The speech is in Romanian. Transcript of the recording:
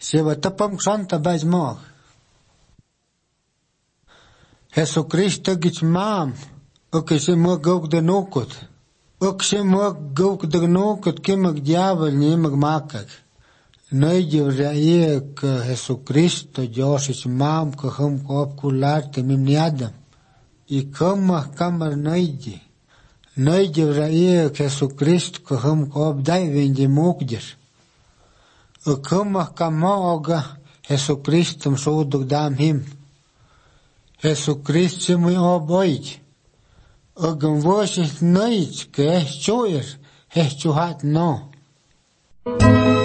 Se va tapam xanta baz mog. Jesucristo gich mam, que se mă găuc de nucut. Se mă găuc de nucut, că mă diavel ni mă macac. Noi devrea că Jesucristo Dios mam, că hăm cop cu larte mimniadam. I cămă camăr năide. Noi devrea că Jesucristo că hăm cop dai vende mucdir. Cămă camaoga Jesucristo îmi s-o duc dam him. Jesucristo se mă oboici. Gânvoșit năici că ești ciuir, ești ciuhat nou.